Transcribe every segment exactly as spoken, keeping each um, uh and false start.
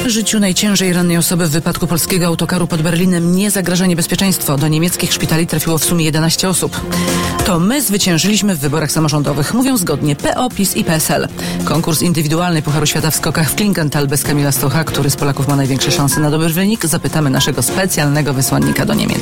Życiu najciężej rannej osoby w wypadku polskiego autokaru pod Berlinem nie zagraża niebezpieczeństwo. Do niemieckich szpitali trafiło w sumie jedenaście osób. To my zwyciężyliśmy w wyborach samorządowych, mówią zgodnie P O, PiS i P S L. Konkurs indywidualny Pucharu Świata w skokach w Klingenthal bez Kamila Stocha, który z Polaków ma największe szanse na dobry wynik, zapytamy naszego specjalnego wysłannika do Niemiec.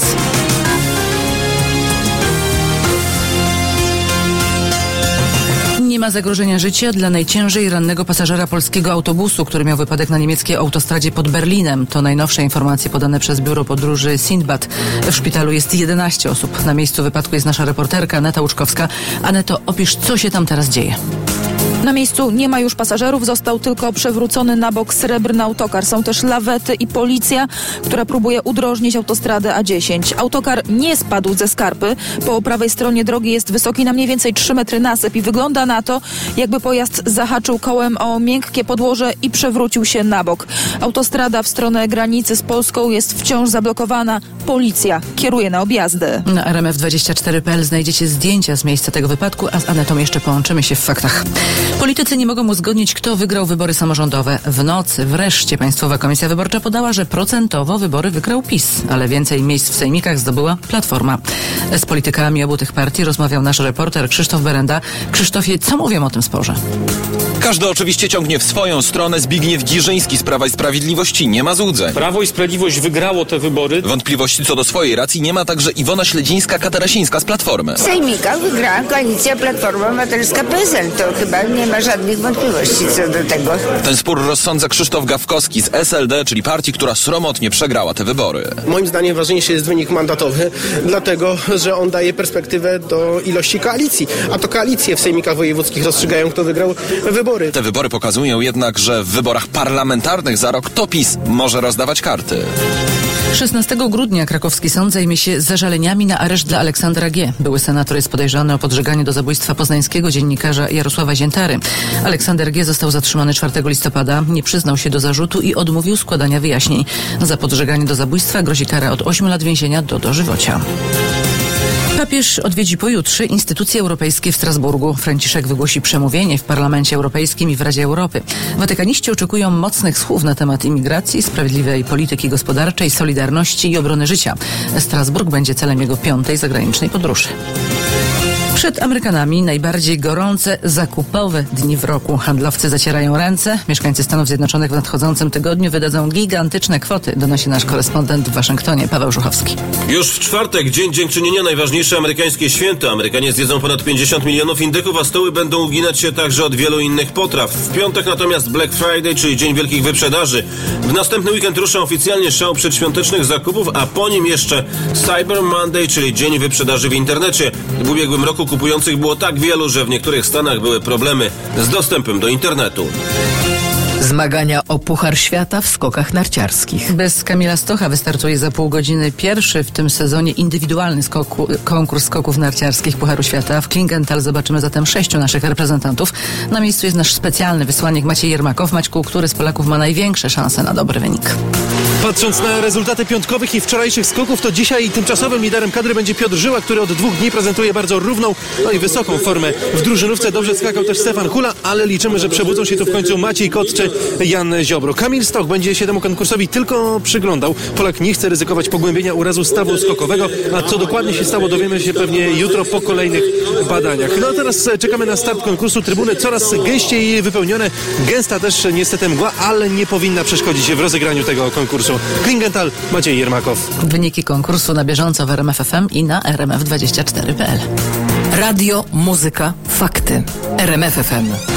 Nie ma zagrożenia życia dla najciężej rannego pasażera polskiego autobusu, który miał wypadek na niemieckiej autostradzie pod Berlinem. To najnowsze informacje podane przez biuro podróży Sindbad. W szpitalu jest jedenaście osób. Na miejscu wypadku jest nasza reporterka Aneta Łuczkowska. Aneto, opisz, co się tam teraz dzieje. Na miejscu nie ma już pasażerów, został tylko przewrócony na bok srebrny autokar. Są też lawety i policja, która próbuje udrożnić autostradę A dziesięć. Autokar nie spadł ze skarpy. Po prawej stronie drogi jest wysoki na mniej więcej trzy metry nasyp i wygląda na to, jakby pojazd zahaczył kołem o miękkie podłoże i przewrócił się na bok. Autostrada w stronę granicy z Polską jest wciąż zablokowana. Policja kieruje na objazdy. Na R M F dwadzieścia cztery kropka P L znajdziecie zdjęcia z miejsca tego wypadku, a z Anetą jeszcze połączymy się w faktach. Politycy nie mogą uzgodnić, kto wygrał wybory samorządowe. W nocy wreszcie Państwowa Komisja Wyborcza podała, że procentowo wybory wygrał PiS, ale więcej miejsc w sejmikach zdobyła Platforma. Z politykami obu tych partii rozmawiał nasz reporter Krzysztof Berenda. Krzysztofie, co mówią o tym sporze? Każdy oczywiście ciągnie w swoją stronę. Zbigniew Giżyński z Prawa i Sprawiedliwości nie ma złudzeń. Prawo i Sprawiedliwość wygrało te wybory. Wątpliwości co do swojej racji nie ma także Iwona Śledzińska-Katarasińska z Platformy. W sejmikach wygrała koalicja Platforma Obywatelska P S L. To chyba nie ma żadnych wątpliwości co do tego. Ten spór rozsądza Krzysztof Gawkowski z S L D, czyli partii, która sromotnie przegrała te wybory. Moim zdaniem ważniejszy jest wynik mandatowy, dlatego że on daje perspektywę do ilości koalicji. A to koalicje w sejmikach wojewódzkich rozstrzygają, kto wygrał wybory. Te wybory pokazują jednak, że w wyborach parlamentarnych za rok to PiS może rozdawać karty. szesnastego grudnia krakowski sąd zajmie się zażaleniami na areszt dla Aleksandra G. Były senator jest podejrzany o podżeganie do zabójstwa poznańskiego dziennikarza Jarosława Ziętary. Aleksander G. został zatrzymany czwartego listopada, nie przyznał się do zarzutu i odmówił składania wyjaśnień. Za podżeganie do zabójstwa grozi kara od ośmiu lat więzienia do dożywocia. Papież odwiedzi pojutrze instytucje europejskie w Strasburgu. Franciszek wygłosi przemówienie w Parlamencie Europejskim i w Radzie Europy. Watykaniści oczekują mocnych słów na temat imigracji, sprawiedliwej polityki gospodarczej, solidarności i obrony życia. Strasburg będzie celem jego piątej zagranicznej podróży. Przed Amerykanami najbardziej gorące, zakupowe dni w roku. Handlowcy zacierają ręce. Mieszkańcy Stanów Zjednoczonych w nadchodzącym tygodniu wydadzą gigantyczne kwoty, donosi nasz korespondent w Waszyngtonie, Paweł Żuchowski. Już w czwartek, Dzień Dziękczynienia, najważniejsze amerykańskie święto. Amerykanie zjedzą ponad pięćdziesiąt milionów indyków, a stoły będą uginać się także od wielu innych potraw. W piątek natomiast Black Friday, czyli Dzień Wielkich Wyprzedaży. W następny weekend rusza oficjalnie szał przedświątecznych zakupów, a po nim jeszcze Cyber Monday, czyli Dzień Wyprzedaży w internecie. W ubiegłym roku kupujących było tak wielu, że w niektórych stanach były problemy z dostępem do internetu. Zmagania o Puchar Świata w skokach narciarskich. Bez Kamila Stocha wystartuje za pół godziny pierwszy w tym sezonie indywidualny skoku, konkurs skoków narciarskich Pucharu Świata. W Klingenthal zobaczymy zatem sześciu naszych reprezentantów. Na miejscu jest nasz specjalny wysłannik Maciej Jermakow. Maćku, który z Polaków ma największe szanse na dobry wynik? Patrząc na rezultaty piątkowych i wczorajszych skoków, to dzisiaj tymczasowym liderem kadry będzie Piotr Żyła, który od dwóch dni prezentuje bardzo równą, no i wysoką formę. W drużynówce dobrze skakał też Stefan Hula, ale liczymy, że przebudzą się tu w końcu Maciej Kot czy Jan Ziobro. Kamil Stoch będzie się temu konkursowi tylko przyglądał. Polak nie chce ryzykować pogłębienia urazu stawu skokowego, a co dokładnie się stało, dowiemy się pewnie jutro po kolejnych badaniach. No a teraz czekamy na start konkursu. Trybuny coraz gęściej wypełnione. Gęsta też niestety mgła, ale nie powinna przeszkodzić w rozegraniu tego konkursu. Klingenthal, Maciej Jermakow. Wyniki konkursu na bieżąco w R M F F M i na R M F dwadzieścia cztery kropka P L. Radio, muzyka, fakty. R M F F M.